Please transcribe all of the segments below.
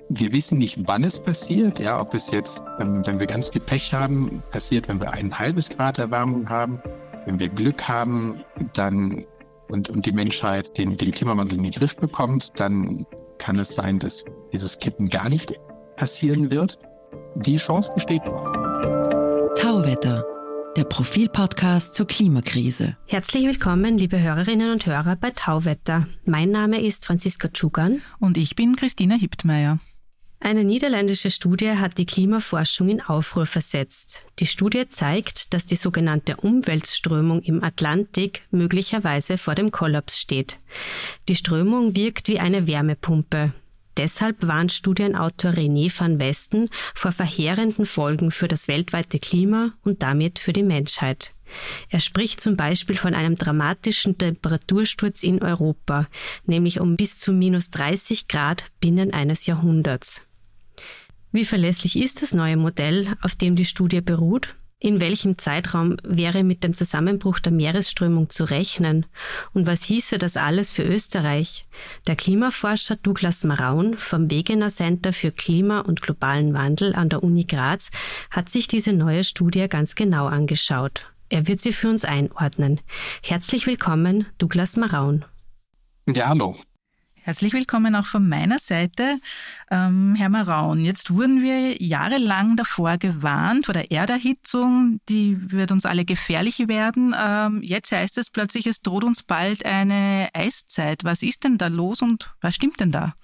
Wir wissen nicht, wann es passiert, ja, ob es jetzt, wenn wir ganz viel Pech haben, passiert, wenn wir 1,5 Grad Erwärmung haben. Wenn wir Glück haben, dann und die Menschheit den Klimawandel in den Griff bekommt, dann kann es sein, dass dieses Kippen gar nicht passieren wird. Die Chance besteht noch. Tauwetter, der Profil-Podcast zur Klimakrise. Herzlich willkommen, liebe Hörerinnen und Hörer bei Tauwetter. Mein Name ist Franziska Tschugan. Und ich bin Christina Hiptmeier. Eine niederländische Studie hat die Klimaforschung in Aufruhr versetzt. Die Studie zeigt, dass die sogenannte Umweltströmung im Atlantik möglicherweise vor dem Kollaps steht. Die Strömung wirkt wie eine Wärmepumpe. Deshalb warnt Studienautor René van Westen vor verheerenden Folgen für das weltweite Klima und damit für die Menschheit. Er spricht zum Beispiel von einem dramatischen Temperatursturz in Europa, nämlich um bis zu -30 Grad binnen eines Jahrhunderts. Wie verlässlich ist das neue Modell, auf dem die Studie beruht? In welchem Zeitraum wäre mit dem Zusammenbruch der Meeresströmung zu rechnen? Und was hieße das alles für Österreich? Der Klimaforscher Douglas Maraun vom Wegener Center für Klima und globalen Wandel an der Uni Graz hat sich diese neue Studie ganz genau angeschaut. Er wird sie für uns einordnen. Herzlich willkommen, Douglas Maraun. Ja, hallo. Herzlich willkommen auch von meiner Seite. Herr Maraun, jetzt wurden wir jahrelang davor gewarnt, vor der Erderhitzung, die wird uns alle gefährlich werden. Jetzt heißt es plötzlich, es droht uns bald eine Eiszeit. Was ist denn da los und was stimmt denn da?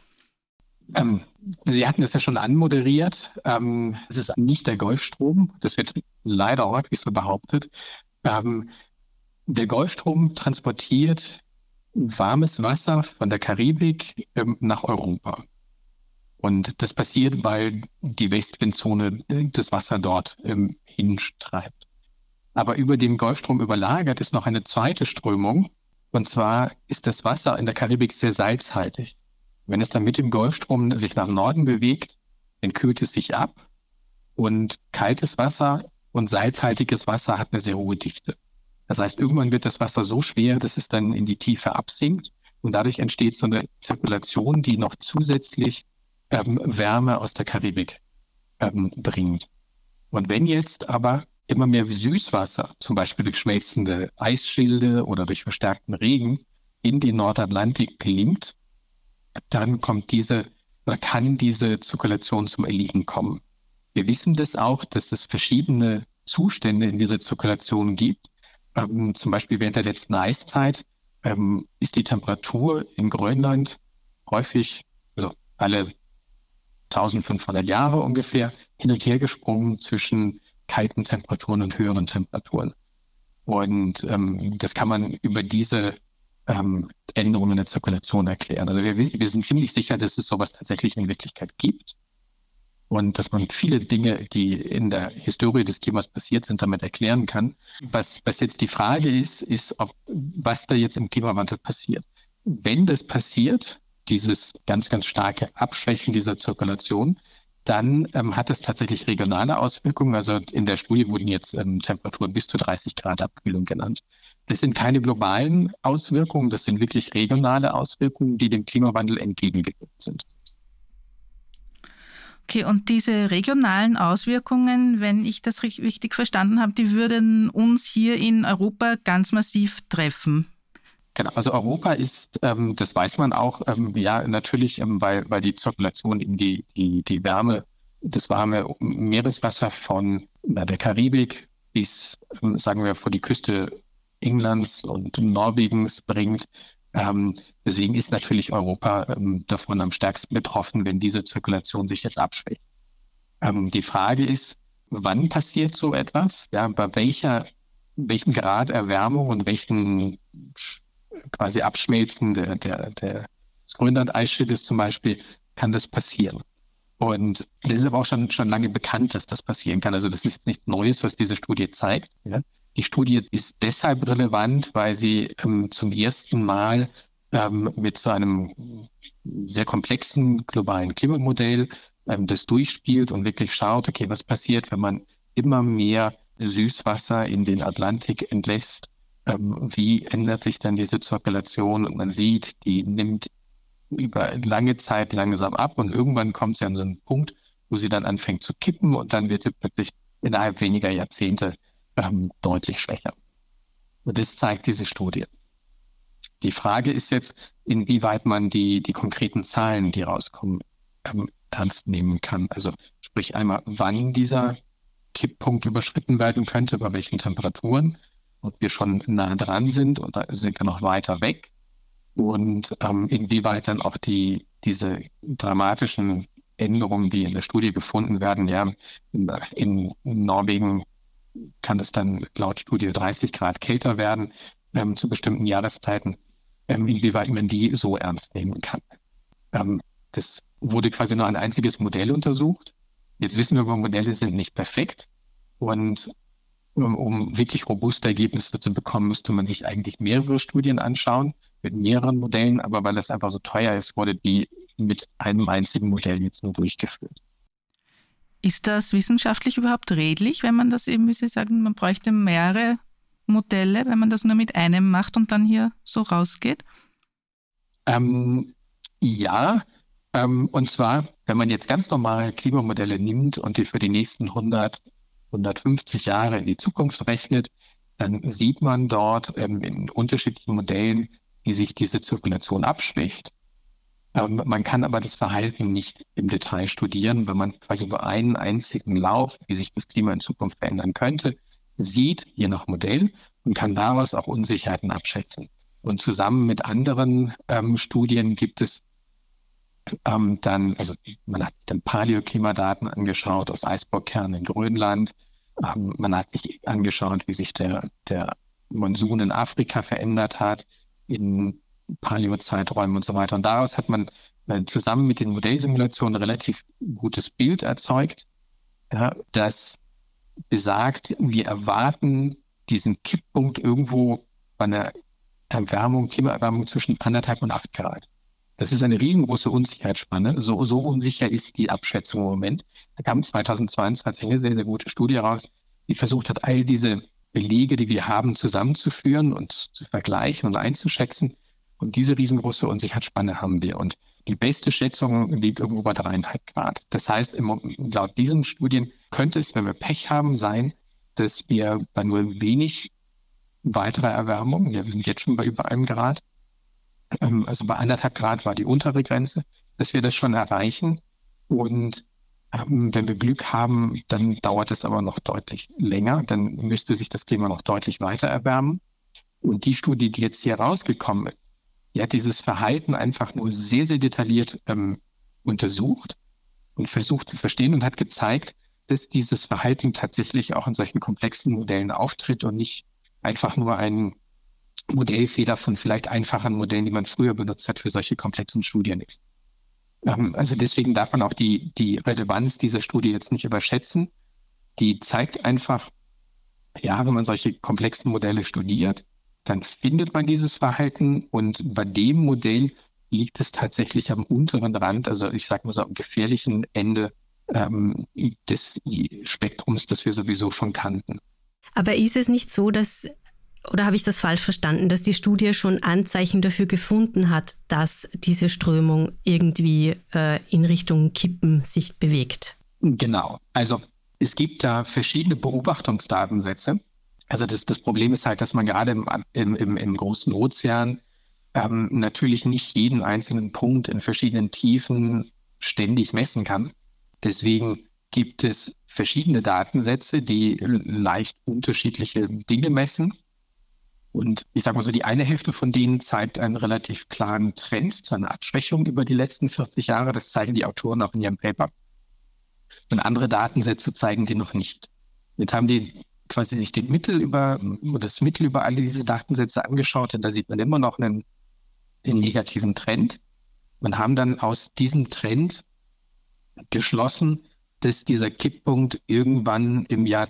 Sie hatten es ja schon anmoderiert. Es ist nicht der Golfstrom. Das wird leider häufig so behauptet. Der Golfstrom transportiert warmes Wasser von der Karibik nach Europa. Und das passiert, weil die Westwindzone das Wasser dort hinstreibt. Aber über den Golfstrom überlagert ist noch eine zweite Strömung. Und zwar ist das Wasser in der Karibik sehr salzhaltig. Wenn es dann mit dem Golfstrom sich nach Norden bewegt, dann kühlt es sich ab. Und kaltes Wasser und salzhaltiges Wasser hat eine sehr hohe Dichte. Das heißt, irgendwann wird das Wasser so schwer, dass es dann in die Tiefe absinkt. Und dadurch entsteht so eine Zirkulation, die noch zusätzlich Wärme aus der Karibik bringt. Und wenn jetzt aber immer mehr Süßwasser, zum Beispiel durch schmelzende Eisschilde oder durch verstärkten Regen, in den Nordatlantik gelingt, dann kann diese Zirkulation zum Erliegen kommen. Wir wissen das auch, dass es verschiedene Zustände in dieser Zirkulation gibt. Zum Beispiel während der letzten Eiszeit ist die Temperatur in Grönland häufig, also alle 1500 Jahre ungefähr, hin und her gesprungen zwischen kalten Temperaturen und höheren Temperaturen. Und das kann man über diese Änderungen in der Zirkulation erklären. Also wir sind ziemlich sicher, dass es sowas tatsächlich in Wirklichkeit gibt und dass man viele Dinge, die in der Historie des Klimas passiert sind, damit erklären kann. Was jetzt die Frage ist, was da jetzt im Klimawandel passiert. Wenn das passiert, dieses ganz, ganz starke Abschwächen dieser Zirkulation, dann hat das tatsächlich regionale Auswirkungen. Also in der Studie wurden jetzt Temperaturen bis zu 30 Grad Abkühlung genannt. Das sind keine globalen Auswirkungen, das sind wirklich regionale Auswirkungen, die dem Klimawandel entgegengewirkt sind. Okay, und diese regionalen Auswirkungen, wenn ich das richtig verstanden habe, die würden uns hier in Europa ganz massiv treffen. Genau, also Europa ist, das weiß man auch, ja natürlich, weil die Zirkulation in die Wärme, das warme Meereswasser von der Karibik bis, sagen wir, vor die Küste Englands und Norwegens bringt. Deswegen ist natürlich Europa davon am stärksten betroffen, wenn diese Zirkulation sich jetzt abschwächt. Die Frage ist, wann passiert so etwas? Ja, bei welchem Grad Erwärmung und welchen quasi Abschmelzen des Grönland-Eisschildes zum Beispiel kann das passieren? Und das ist aber auch schon lange bekannt, dass das passieren kann. Also das ist nichts Neues, was diese Studie zeigt. Ja? Die Studie ist deshalb relevant, weil sie zum ersten Mal mit so einem sehr komplexen globalen Klimamodell das durchspielt und wirklich schaut, okay, was passiert, wenn man immer mehr Süßwasser in den Atlantik entlässt? Wie ändert sich dann diese Zirkulation? Und man sieht, die nimmt über lange Zeit langsam ab und irgendwann kommt sie an so einen Punkt, wo sie dann anfängt zu kippen und dann wird sie plötzlich innerhalb weniger Jahrzehnte deutlich schwächer. Und das zeigt diese Studie. Die Frage ist jetzt, inwieweit man die konkreten Zahlen, die rauskommen, ernst nehmen kann. Also sprich einmal, wann dieser Kipppunkt überschritten werden könnte, bei welchen Temperaturen, ob wir schon nah dran sind oder sind wir noch weiter weg und inwieweit dann auch diese dramatischen Änderungen, die in der Studie gefunden werden, ja, in Norwegen kann es dann laut Studie 30 Grad kälter werden zu bestimmten Jahreszeiten, inwieweit man die so ernst nehmen kann. Das wurde quasi nur ein einziges Modell untersucht. Jetzt wissen wir aber, Modelle sind nicht perfekt und um wirklich robuste Ergebnisse zu bekommen, müsste man sich eigentlich mehrere Studien anschauen mit mehreren Modellen, aber weil das einfach so teuer ist, wurde die mit einem einzigen Modell jetzt nur durchgeführt. Ist das wissenschaftlich überhaupt redlich, wenn man das eben, wie Sie sagen, man bräuchte mehrere Modelle, wenn man das nur mit einem macht und dann hier so rausgeht? Ja, und zwar, wenn man jetzt ganz normale Klimamodelle nimmt und die für die nächsten 150 Jahre in die Zukunft rechnet, dann sieht man dort in unterschiedlichen Modellen, wie sich diese Zirkulation abschwächt. Man kann aber das Verhalten nicht im Detail studieren, wenn man quasi nur einen einzigen Lauf, wie sich das Klima in Zukunft verändern könnte, sieht, je nach Modell, und kann daraus auch Unsicherheiten abschätzen. Und zusammen mit anderen Studien gibt es dann, also man hat dann Paläoklimadaten angeschaut aus Eisbergkernen in Grönland. Man hat sich angeschaut, wie sich der Monsun in Afrika verändert hat, in Paläozeiträumen und so weiter. Und daraus hat man zusammen mit den Modellsimulationen ein relativ gutes Bild erzeugt, ja, das besagt, wir erwarten diesen Kipppunkt irgendwo bei einer Klimaerwärmung zwischen 1,5 und 8 Grad. Das ist eine riesengroße Unsicherheitsspanne. So unsicher ist die Abschätzung im Moment. Da kam 2022 eine sehr, sehr gute Studie raus, die versucht hat, all diese Belege, die wir haben, zusammenzuführen und zu vergleichen und einzuschätzen. Und diese riesengroße Unsicherheitsspanne haben wir. Und die beste Schätzung liegt irgendwo bei 3,5 Grad. Das heißt, laut diesen Studien könnte es, wenn wir Pech haben, sein, dass wir bei nur wenig weiterer Erwärmung, ja, wir sind jetzt schon bei über 1 Grad, also bei 1,5 Grad war die untere Grenze, dass wir das schon erreichen. Und wenn wir Glück haben, dann dauert es aber noch deutlich länger. Dann müsste sich das Klima noch deutlich weiter erwärmen. Und die Studie, die jetzt hier rausgekommen ist, die hat dieses Verhalten einfach nur sehr, sehr detailliert untersucht und versucht zu verstehen und hat gezeigt, dass dieses Verhalten tatsächlich auch in solchen komplexen Modellen auftritt und nicht einfach nur ein Modellfehler von vielleicht einfachen Modellen, die man früher benutzt hat für solche komplexen Studien ist. Also deswegen darf man auch die Relevanz dieser Studie jetzt nicht überschätzen. Die zeigt einfach, ja, wenn man solche komplexen Modelle studiert, dann findet man dieses Verhalten und bei dem Modell liegt es tatsächlich am unteren Rand, also ich sage mal so am gefährlichen Ende des Spektrums, das wir sowieso schon kannten. Aber ist es nicht so, oder habe ich das falsch verstanden, dass die Studie schon Anzeichen dafür gefunden hat, dass diese Strömung irgendwie in Richtung Kippen sich bewegt? Genau. Also es gibt da verschiedene Beobachtungsdatensätze. Also das Problem ist halt, dass man gerade im großen Ozean natürlich nicht jeden einzelnen Punkt in verschiedenen Tiefen ständig messen kann. Deswegen gibt es verschiedene Datensätze, die leicht unterschiedliche Dinge messen. Und ich sage mal so, die eine Hälfte von denen zeigt einen relativ klaren Trend zu einer Abschwächung über die letzten 40 Jahre. Das zeigen die Autoren auch in ihrem Paper. Und andere Datensätze zeigen die noch nicht. Jetzt haben die quasi sich das Mittel über alle diese Datensätze angeschaut und da sieht man immer noch einen negativen Trend. Und haben dann aus diesem Trend geschlossen, dass dieser Kipppunkt irgendwann im Jahr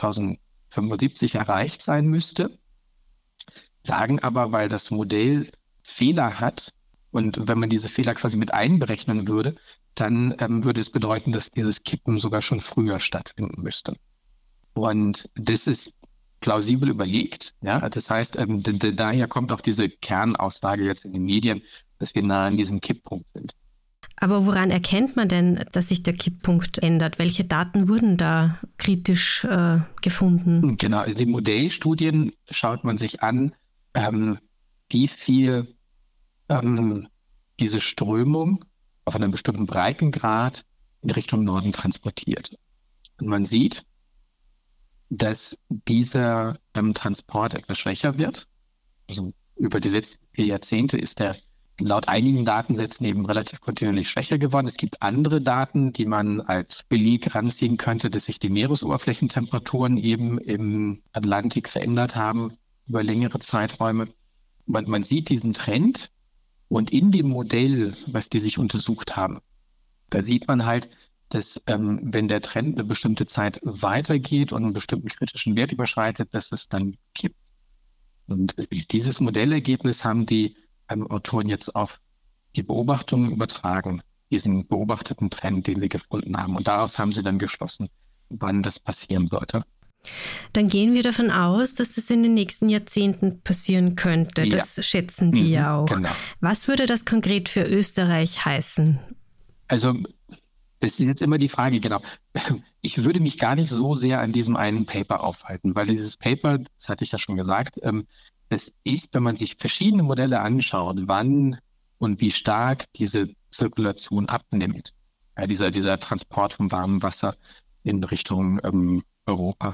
2075 erreicht sein müsste. Sagen aber, weil das Modell Fehler hat und wenn man diese Fehler quasi mit einberechnen würde, dann würde es bedeuten, dass dieses Kippen sogar schon früher stattfinden müsste. Und das ist plausibel überlegt. Ja? Das heißt, daher kommt auch diese Kernaussage jetzt in den Medien, dass wir nah an diesem Kipppunkt sind. Aber woran erkennt man denn, dass sich der Kipppunkt ändert? Welche Daten wurden da kritisch gefunden? Genau, in den Modellstudien schaut man sich an, wie viel diese Strömung auf einem bestimmten Breitengrad in Richtung Norden transportiert. Und man sieht, dass dieser Transport etwas schwächer wird. Also über die letzten 4 Jahrzehnte ist der laut einigen Datensätzen eben relativ kontinuierlich schwächer geworden. Es gibt andere Daten, die man als Beleg ranziehen könnte, dass sich die Meeresoberflächentemperaturen eben im Atlantik verändert haben über längere Zeiträume. Man sieht diesen Trend und in dem Modell, was die sich untersucht haben, da sieht man halt, dass wenn der Trend eine bestimmte Zeit weitergeht und einen bestimmten kritischen Wert überschreitet, dass es dann kippt. Und dieses Modellergebnis haben die Autoren jetzt auf die Beobachtungen übertragen, diesen beobachteten Trend, den sie gefunden haben. Und daraus haben sie dann geschlossen, wann das passieren sollte. Dann gehen wir davon aus, dass das in den nächsten Jahrzehnten passieren könnte. Ja. Das schätzen die ja auch. Genau. Was würde das konkret für Österreich heißen? Also, das ist jetzt immer die Frage, genau. Ich würde mich gar nicht so sehr an diesem einen Paper aufhalten, weil dieses Paper, das hatte ich ja schon gesagt, es ist, wenn man sich verschiedene Modelle anschaut, wann und wie stark diese Zirkulation abnimmt, ja, dieser Transport von warmem Wasser in Richtung Europa,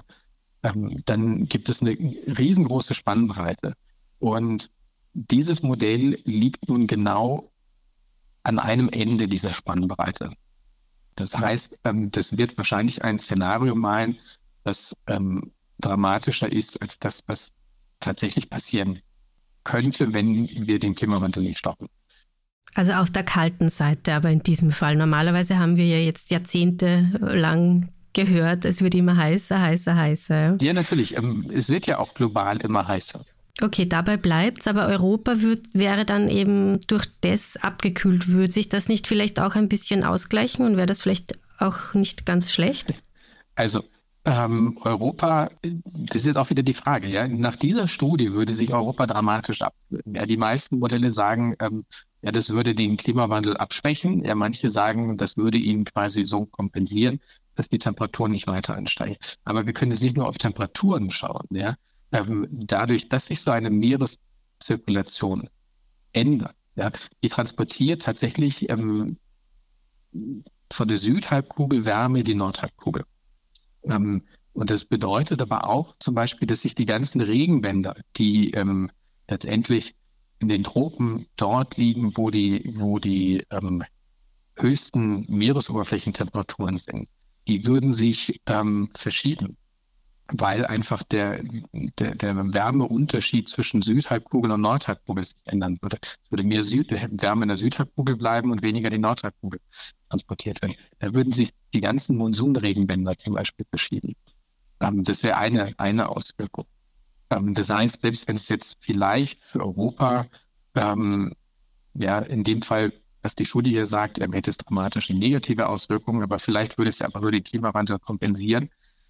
dann gibt es eine riesengroße Spannbreite. Und dieses Modell liegt nun genau an einem Ende dieser Spannbreite. Das heißt, das wird wahrscheinlich ein Szenario malen, das dramatischer ist als das, was tatsächlich passieren könnte, wenn wir den Klimawandel nicht stoppen. Also auf der kalten Seite, aber in diesem Fall. Normalerweise haben wir ja jetzt jahrzehntelang gehört, es wird immer heißer. Ja, natürlich. Es wird ja auch global immer heißer. Okay, dabei bleibt's, aber Europa wäre dann eben durch das abgekühlt. Würde sich das nicht vielleicht auch ein bisschen ausgleichen und wäre das vielleicht auch nicht ganz schlecht? Also Europa, das ist jetzt auch wieder die Frage, ja. Nach dieser Studie würde sich Europa dramatisch abkühlen. Ja, die meisten Modelle sagen, ja, das würde den Klimawandel abschwächen. Ja, manche sagen, das würde ihn quasi so kompensieren, dass die Temperaturen nicht weiter ansteigen. Aber wir können jetzt nicht nur auf Temperaturen schauen, ja. Dadurch, dass sich so eine Meereszirkulation ändert, ja, die transportiert tatsächlich von der Südhalbkugel Wärme in die Nordhalbkugel. Und das bedeutet aber auch zum Beispiel, dass sich die ganzen Regenbänder, die letztendlich in den Tropen dort liegen, wo die höchsten Meeresoberflächentemperaturen sind, die würden sich verschieben, weil einfach der Wärmeunterschied zwischen Südhalbkugel und Nordhalbkugel sich ändern würde. Es würde mehr Wärme in der Südhalbkugel bleiben und weniger in die Nordhalbkugel transportiert werden. Da würden sich die ganzen Monsunregenbänder zum Beispiel verschieben. Das wäre eine Auswirkung. Das heißt, selbst wenn es jetzt vielleicht für Europa, ja, in dem Fall, was die Studie hier sagt, hätte es dramatische negative Auswirkungen, aber vielleicht würde es ja einfach nur den Klimawandel kompensieren.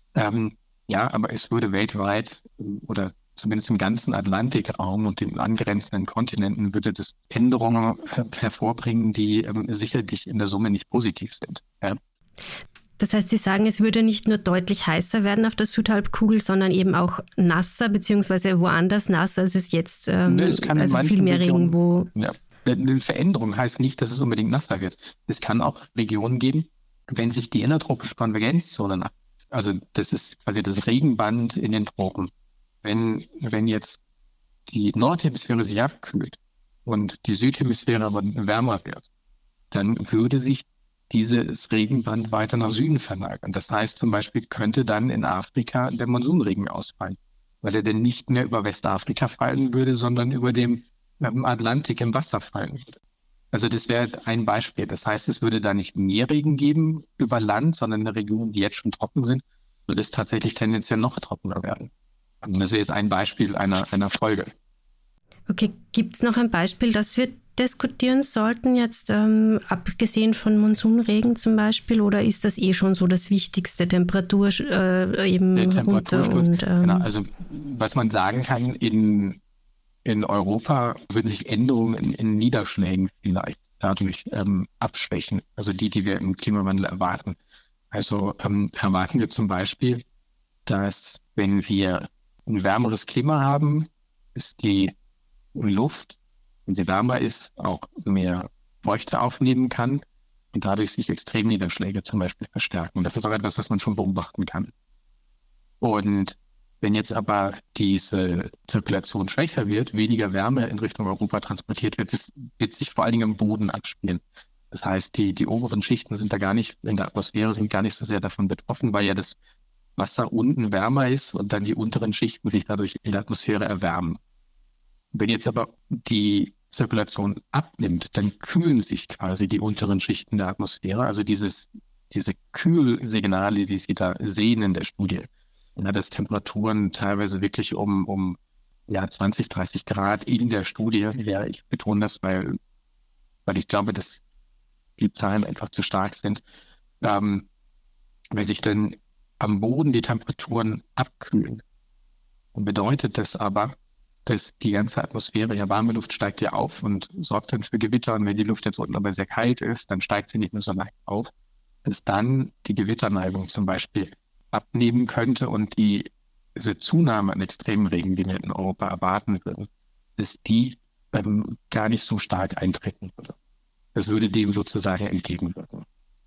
Ja, aber es würde weltweit oder zumindest im ganzen Atlantikraum und den angrenzenden Kontinenten würde das Änderungen hervorbringen, die sicherlich in der Summe nicht positiv sind. Ja. Das heißt, Sie sagen, es würde nicht nur deutlich heißer werden auf der Südhalbkugel, sondern eben auch nasser, beziehungsweise woanders nasser, als es jetzt, also viel mehr Regen, wo... Ja. Eine Veränderung heißt nicht, dass es unbedingt nasser wird. Es kann auch Regionen geben, wenn sich die innertropische Konvergenzzone, also das ist quasi das Regenband in den Tropen, wenn jetzt die Nordhemisphäre sich abkühlt und die Südhemisphäre wärmer wird, dann würde sich dieses Regenband weiter nach Süden verlagern. Das heißt zum Beispiel könnte dann in Afrika der Monsunregen ausfallen, weil er dann nicht mehr über Westafrika fallen würde, sondern über dem Atlantik im Wasser fallen würde. Also das wäre ein Beispiel. Das heißt, es würde da nicht mehr Regen geben über Land, sondern in Regionen, die jetzt schon trocken sind, würde es tatsächlich tendenziell noch trockener werden. Und das wäre jetzt ein Beispiel einer Folge. Okay, gibt es noch ein Beispiel, das wir diskutieren sollten, jetzt abgesehen von Monsunregen zum Beispiel, oder ist das schon so das Wichtigste, Temperatur eben runter? Und, genau, also was man sagen kann, in Europa würden sich Änderungen in Niederschlägen vielleicht dadurch abschwächen, also die wir im Klimawandel erwarten. Also erwarten wir zum Beispiel, dass wenn wir ein wärmeres Klima haben, ist die Luft, wenn sie wärmer ist, auch mehr Feuchte aufnehmen kann und dadurch sich Extremniederschläge zum Beispiel verstärken. Das ist auch etwas, was man schon beobachten kann. Und wenn jetzt aber diese Zirkulation schwächer wird, weniger Wärme in Richtung Europa transportiert wird, das wird sich vor allen Dingen am Boden abspielen. Das heißt, die oberen Schichten sind da gar nicht, in der Atmosphäre sind gar nicht so sehr davon betroffen, weil ja das Wasser unten wärmer ist und dann die unteren Schichten sich dadurch in der Atmosphäre erwärmen. Wenn jetzt aber die Zirkulation abnimmt, dann kühlen sich quasi die unteren Schichten der Atmosphäre, also diese Kühlsignale, die Sie da sehen in der Studie, dass Temperaturen teilweise wirklich um 20, 30 Grad in der Studie, ja, ich betone das, weil ich glaube, dass die Zahlen einfach zu stark sind, wenn sich dann am Boden die Temperaturen abkühlen, dann bedeutet das aber, dass die ganze Atmosphäre, ja, warme Luft steigt ja auf und sorgt dann für Gewitter. Und wenn die Luft jetzt unten aber sehr kalt ist, dann steigt sie nicht mehr so leicht auf, dass dann die Gewitterneigung zum Beispiel abnehmen könnte und diese Zunahme an extremen Regen, die wir in Europa erwarten würden, dass die gar nicht so stark eintreten würde. Das würde dem sozusagen entgegenwirken.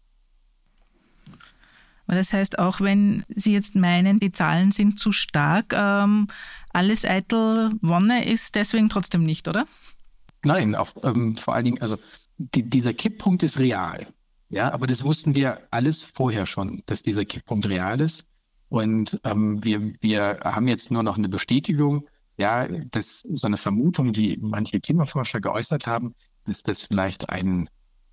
Aber das heißt, auch wenn Sie jetzt meinen, die Zahlen sind zu stark, alles eitel Wonne ist deswegen trotzdem nicht, oder? Nein, auch vor allen Dingen, also dieser Kipppunkt ist real. Ja, aber das wussten wir alles vorher schon, dass dieser Kipppunkt real ist. Und wir haben jetzt nur noch eine Bestätigung, ja, dass so eine Vermutung, die manche Klimaforscher geäußert haben, dass das vielleicht ein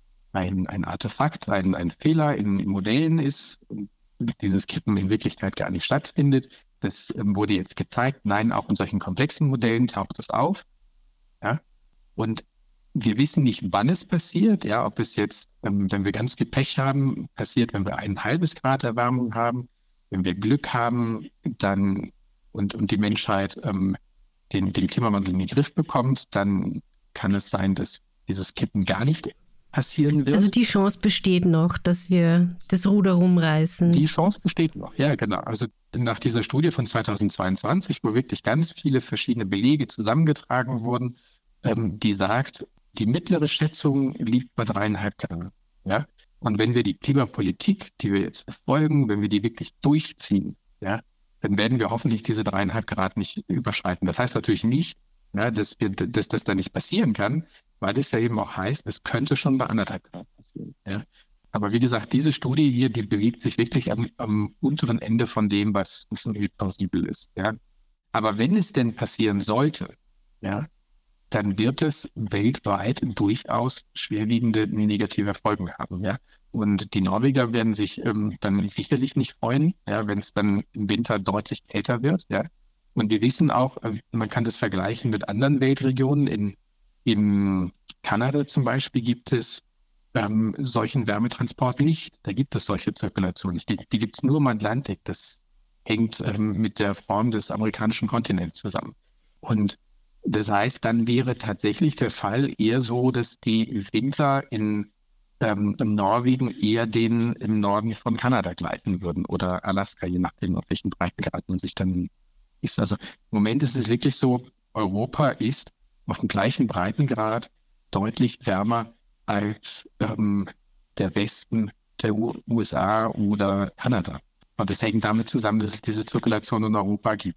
Artefakt, ein Fehler in Modellen ist, dieses Kippen in Wirklichkeit gar nicht stattfindet. Das wurde jetzt gezeigt. Nein, auch in solchen komplexen Modellen taucht es auf. Ja? Und wir wissen nicht, wann es passiert. Ja, ob es jetzt, wenn wir ganz viel Pech haben, passiert, wenn wir 1,5 Grad Erwärmung haben. Wenn wir Glück haben, dann und die Menschheit den Klimawandel in den Griff bekommt, dann kann es sein, dass dieses Kippen gar nicht passieren wird. Also die Chance besteht noch, dass wir das Ruder rumreißen. Die Chance besteht noch, ja, genau. Also nach dieser Studie von 2022, wo wirklich ganz viele verschiedene Belege zusammengetragen wurden, die sagt, die mittlere Schätzung liegt bei 3,5 Grad. Ja? Und wenn wir die Klimapolitik, die wir jetzt verfolgen, wenn wir die wirklich durchziehen, ja, dann werden wir hoffentlich diese 3,5 Grad nicht überschreiten. Das heißt natürlich nicht, ja, dass das da nicht passieren kann, weil es ja eben auch heißt, es könnte schon bei 1,5 Grad passieren. Ja. Aber wie gesagt, diese Studie hier, die bewegt sich wirklich am unteren Ende von dem, was irgendwie plausibel ist. Ja. Aber wenn es denn passieren sollte, ja, dann wird es weltweit durchaus schwerwiegende negative Folgen haben. Ja. Und die Norweger werden sich dann sicherlich nicht freuen, ja, wenn es dann im Winter deutlich kälter wird. Ja. Und wir wissen auch, man kann das vergleichen mit anderen Weltregionen. In Kanada zum Beispiel gibt es solchen Wärmetransport nicht. Da gibt es solche Zirkulation nicht. Die gibt es nur im Atlantik. Das hängt mit der Form des amerikanischen Kontinents zusammen. Und das heißt, dann wäre tatsächlich der Fall eher so, dass die Winter in Norwegen eher den im Norden von Kanada gleiten würden oder Alaska, je nachdem, auf welchen Breitengrad man sich dann ist. Also im Moment ist es wirklich so, Europa ist auf dem gleichen Breitengrad deutlich wärmer als der Westen der USA oder Kanada. Und das hängt damit zusammen, dass es diese Zirkulation in Europa gibt.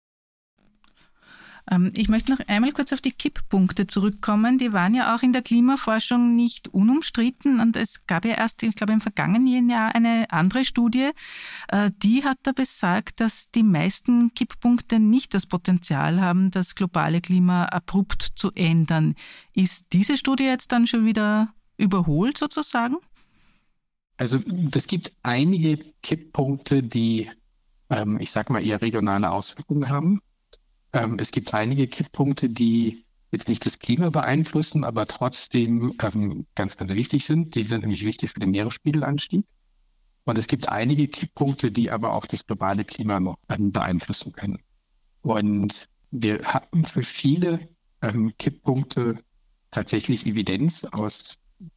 Ich möchte noch einmal kurz auf die Kipppunkte zurückkommen. Die waren ja auch in der Klimaforschung nicht unumstritten und es gab ja erst, ich glaube, im vergangenen Jahr eine andere Studie, die hat da besagt, dass die meisten Kipppunkte nicht das Potenzial haben, das globale Klima abrupt zu ändern. Ist diese Studie jetzt dann schon wieder überholt sozusagen? Also es gibt einige Kipppunkte, die, ich sag mal, eher regionale Auswirkungen haben. Es gibt einige Kipppunkte, die jetzt nicht das Klima beeinflussen, aber trotzdem ganz, ganz wichtig sind. Die sind nämlich wichtig für den Meeresspiegelanstieg. Und es gibt einige Kipppunkte, die aber auch das globale Klima noch beeinflussen können. Und wir hatten für viele Kipppunkte tatsächlich Evidenz aus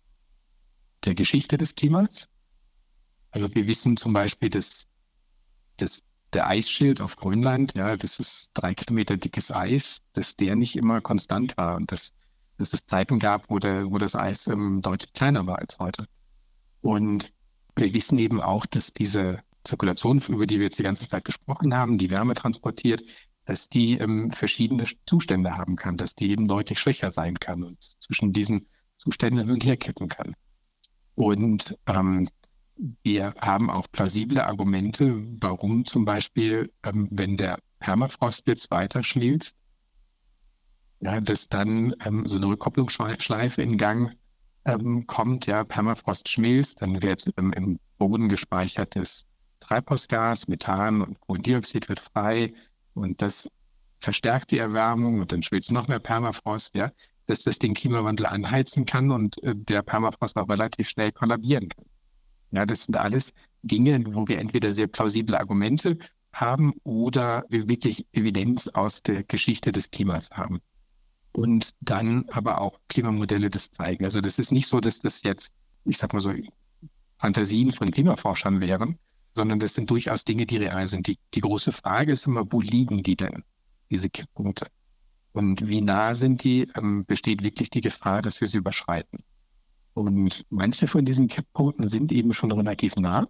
der Geschichte des Klimas. Also wir wissen zum Beispiel, dass der Eisschild auf Grönland, ja, das ist 3 Kilometer dickes Eis, dass der nicht immer konstant war und dass es Zeiten gab, wo das Eis deutlich kleiner war als heute. Und wir wissen eben auch, dass diese Zirkulation, über die wir jetzt die ganze Zeit gesprochen haben, die Wärme transportiert, dass die verschiedene Zustände haben kann, dass die eben deutlich schwächer sein kann und zwischen diesen Zuständen hin und her kippen kann. Und wir haben auch plausible Argumente, warum zum Beispiel, wenn der Permafrost jetzt weiter schmilzt, ja, dass dann so eine Rückkopplungsschleife in Gang kommt. Ja, Permafrost schmilzt, dann wird im Boden gespeichertes Treibhausgas, Methan und Kohlendioxid wird frei und das verstärkt die Erwärmung und dann schmilzt noch mehr Permafrost, ja, dass das den Klimawandel anheizen kann und der Permafrost auch relativ schnell kollabieren kann. Ja, das sind alles Dinge, wo wir entweder sehr plausible Argumente haben oder wir wirklich Evidenz aus der Geschichte des Klimas haben. Und dann aber auch Klimamodelle das zeigen. Also das ist nicht so, dass das jetzt, ich sag mal so, Fantasien von Klimaforschern wären, sondern das sind durchaus Dinge, die real sind. Die große Frage ist immer, wo liegen die denn, diese Kipppunkte? Und wie nah sind die, besteht wirklich die Gefahr, dass wir sie überschreiten. Und manche von diesen Kipppunkten sind eben schon relativ nah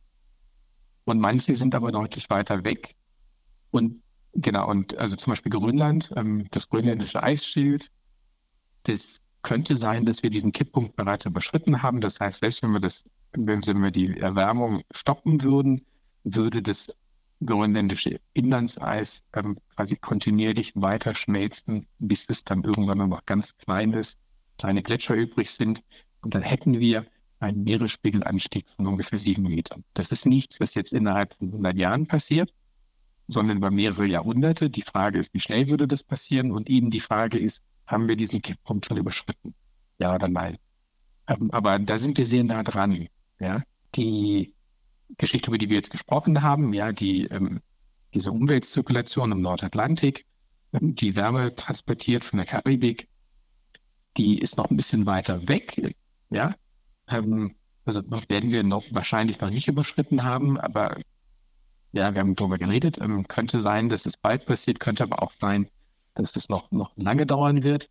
und manche sind aber deutlich weiter weg. Und genau, und also zum Beispiel Grönland, das grönländische Eisschild, das könnte sein, dass wir diesen Kipppunkt bereits überschritten haben. Das heißt, selbst wenn wir die Erwärmung stoppen würden, würde das grönländische Inlandseis quasi kontinuierlich weiter schmelzen, bis es dann irgendwann nur noch ganz kleine Gletscher übrig sind. Und dann hätten wir einen Meeresspiegelanstieg von ungefähr 7 Metern. Das ist nichts, was jetzt innerhalb von 100 Jahren passiert, sondern über mehrere Jahrhunderte. Die Frage ist, wie schnell würde das passieren? Und eben die Frage ist, haben wir diesen Kipppunkt schon überschritten? Ja oder nein? Aber da sind wir sehr nah dran. Ja? Die Geschichte, über die wir jetzt gesprochen haben, ja, diese Umweltzirkulation im Nordatlantik, die Wärme transportiert von der Karibik, die ist noch ein bisschen weiter weg. Ja? Also werden wir wahrscheinlich noch nicht überschritten haben, aber ja, wir haben darüber geredet. Könnte sein, dass es bald passiert, könnte aber auch sein, dass es noch lange dauern wird.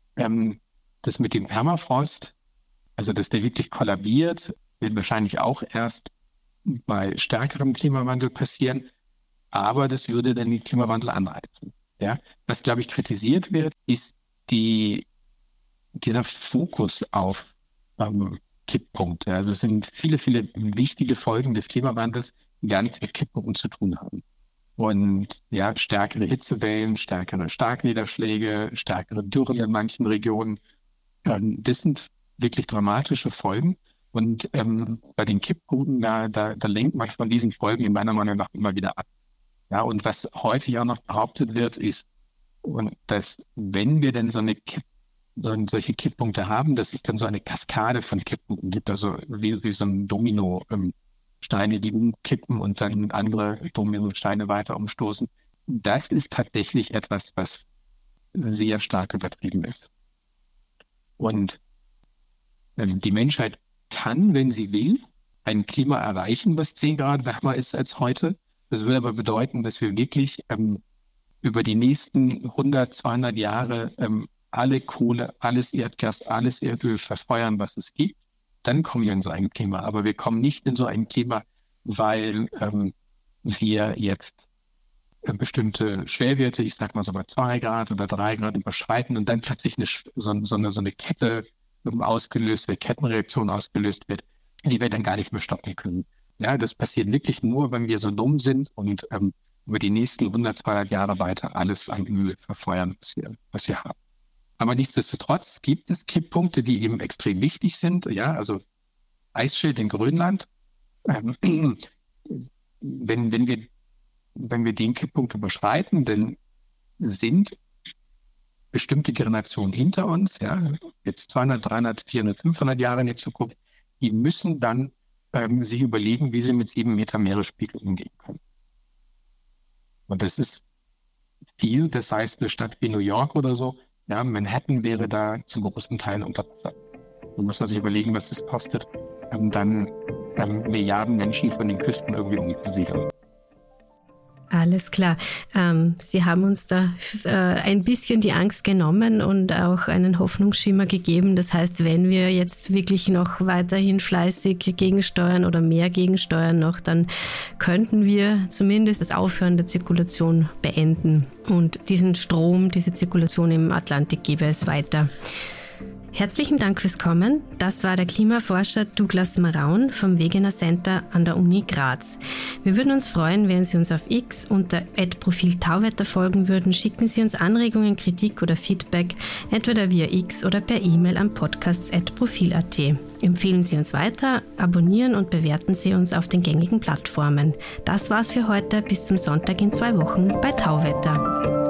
Das mit dem Permafrost, also dass der wirklich kollabiert, wird wahrscheinlich auch erst bei stärkerem Klimawandel passieren, aber das würde dann den Klimawandel anreizen. Ja? Was, glaube ich, kritisiert wird, ist dieser Fokus auf Kipppunkte. Also es sind viele, viele wichtige Folgen des Klimawandels, die gar nichts mit Kipppunkten zu tun haben. Und ja, stärkere Hitzewellen, stärkere Starkniederschläge, stärkere Dürren in manchen Regionen, das sind wirklich dramatische Folgen. Und bei den Kipppunkten, da lenkt man von diesen Folgen in meiner Meinung nach immer wieder ab. Ja, und was häufig auch noch behauptet wird, ist, dass wenn wir denn solche Kipppunkte haben, dass es dann so eine Kaskade von Kipppunkten gibt, also wie so ein Domino, Steine, die umkippen und dann andere Dominosteine weiter umstoßen. Das ist tatsächlich etwas, was sehr stark übertrieben ist. Und die Menschheit kann, wenn sie will, ein Klima erreichen, was 10 Grad wärmer ist als heute. Das würde aber bedeuten, dass wir wirklich über die nächsten 100, 200 Jahre alle Kohle, alles Erdgas, alles Erdöl verfeuern, was es gibt. Dann kommen wir in so ein Klima. Aber wir kommen nicht in so ein Klima, weil wir jetzt bestimmte Schwellwerte, ich sag mal so bei 2 Grad oder 3 Grad überschreiten und dann plötzlich so eine Kette ausgelöst wird, Kettenreaktion ausgelöst wird, die wir dann gar nicht mehr stoppen können. Ja, das passiert wirklich nur, wenn wir so dumm sind und über die nächsten 100, 200 Jahre weiter alles an Öl verfeuern, was wir haben. Aber nichtsdestotrotz gibt es Kipppunkte, die eben extrem wichtig sind. Ja, also Eisschild in Grönland. Wenn wir den Kipppunkt überschreiten, dann sind bestimmte Generationen hinter uns, ja, jetzt 200, 300, 400, 500 Jahre in die Zukunft, die müssen dann sich überlegen, wie sie mit 7 Meter Meeresspiegel umgehen können. Und das ist viel. Das heißt, eine Stadt wie New York oder so, ja, Manhattan wäre da zu großen Teilen unter Wasser. Da muss man sich überlegen, was das kostet, dann Milliarden Menschen von den Küsten irgendwie umzusiedeln. Alles klar. Sie haben uns da ein bisschen die Angst genommen und auch einen Hoffnungsschimmer gegeben. Das heißt, wenn wir jetzt wirklich noch weiterhin fleißig gegensteuern oder mehr gegensteuern noch, dann könnten wir zumindest das Aufhören der Zirkulation beenden. Und diesen Strom, diese Zirkulation im Atlantik gäbe es weiter. Herzlichen Dank fürs Kommen. Das war der Klimaforscher Douglas Maraun vom Wegener Center an der Uni Graz. Wir würden uns freuen, wenn Sie uns auf X unter @profil_Tauwetter folgen würden. Schicken Sie uns Anregungen, Kritik oder Feedback, entweder via X oder per E-Mail an podcasts@profil.at. Empfehlen Sie uns weiter, abonnieren und bewerten Sie uns auf den gängigen Plattformen. Das war's für heute. Bis zum Sonntag in 2 Wochen bei Tauwetter.